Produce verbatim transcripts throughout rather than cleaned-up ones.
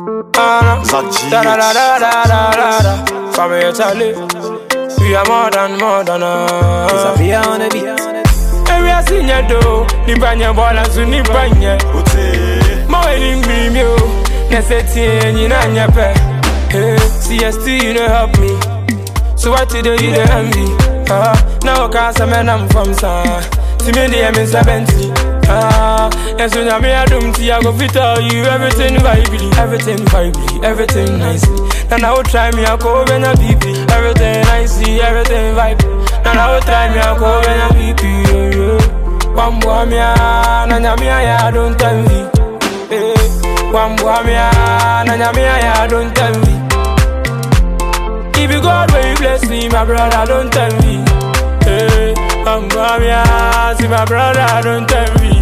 Da da da da da da da da. Family Charlie, we are more than more than us. It's a beer on the beat. Every I see you do, nipanya bola su nipanya. Mo wedding dream you, neseti you na nyepe. Hey, C S T you don't help me, so what you do you don't envy. Ah, now cause I'm I'm from Sa. See me the M is seventy. Ah, and so now me I don't see I go fit tell you everything vibey, everything vibey, everything nicely. And I will try me I go when I B P, everything nicely, everything vibe. And I will try me I go when I B P. One boy me ah, na me I don't tell me. One boy me ah, na me I don't tell me. If you God will bless me, my brother don't tell me. Hey, one boy me ah, see my brother don't tell me.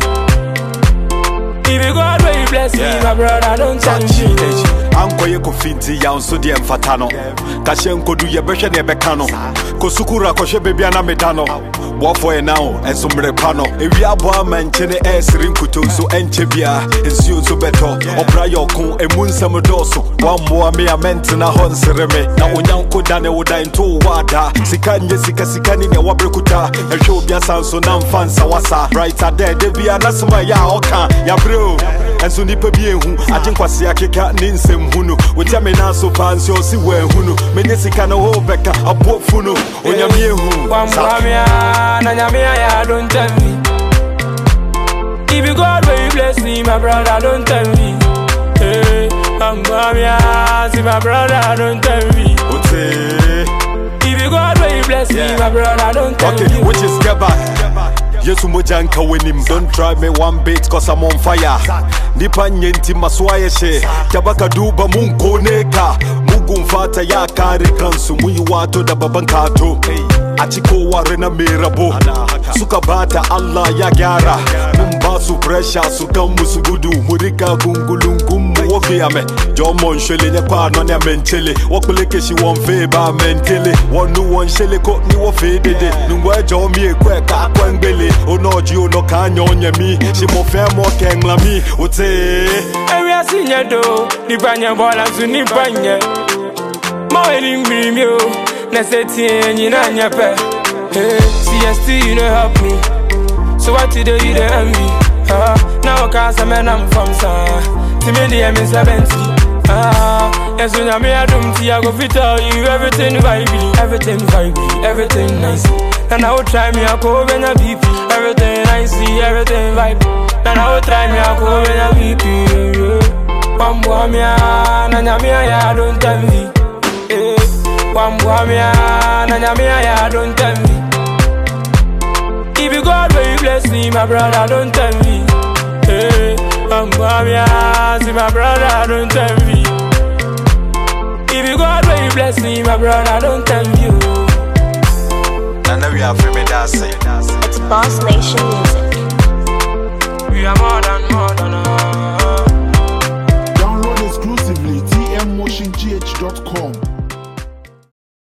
If you God will bless me, my brother don't tell me. Anko ye kofinti ya unso die mfatano Kashe nkodu ye beshe ne bekano Kosukura koshe bebi ana medano Bwafo ye nao enso mrepano Ewi abo ama nchene e siri nkuto nso enche bia Ensi unso beto Obra yokun emu nsem doso Wamwa me a mente na hon sireme Na unyanko dane uda into wada Sika nye sika sika nini wabrekuta Esho bia sanso na mfansa wasa Brighter there de bia nasuma ya oka Ya bro Enso nipe bie hu Atinkwasi ya kika ninsem hunu Wetia me na so pansi osi we hunu Menye sika na ho beka apo funu Onyamie hu Wamwamia na nyamia ya don't tell me. If you God will bless me, my brother don't tell me. Hey, Wamwamia, see my brother don't tell me. If you God will bless me, my brother don't tell okay, me. Okay, which is get back. Yesu mojanka wenim, don't try me one bit cause I'm on fire. Nipa nyenti maswaye she, kabaka duba munko neka. Mugu mfata ya kari kansu, muyu wato da babankato. Achiko warena mirabo, suka bata Allah ya gyara. Mumbasu pressure, suka musugudu, murika gungulungumu wokiyame. Jomon shele nyekwa nanya menchele, wakuleke shi wonfeba mentele. Wanu wanshele ko ni wofedede, nungwe jomie kwe ka kwengbele. Onoji ono kanyonye mi, shimofe mo kengla mi, ote. Every I see you do, nipanya bola su nipanya. Mo wedding dream you, neseti you na nyepe. Hey, C S T you don't help me, so what you do you don't envy. Ah, now cause I'm I'm from Sa. See me the M is seventy. Ah, and so now me I don't see I go fit tell you everything vibey, everything vibey, everything nice. And I will try me I go when I B P, everything nicely, everything vibe. And I will try me I go when I B P. One boy me ah, na nyamia ya don't tell me. One boy me ah, na nyamia ya don't tell me. If you God will bless me, my brother don't tell me. Hey, one boy me ah, see my brother don't tell me. If you God will bless me, my brother don't tell you. I know we are free me dancing. It's Boss Nation Music.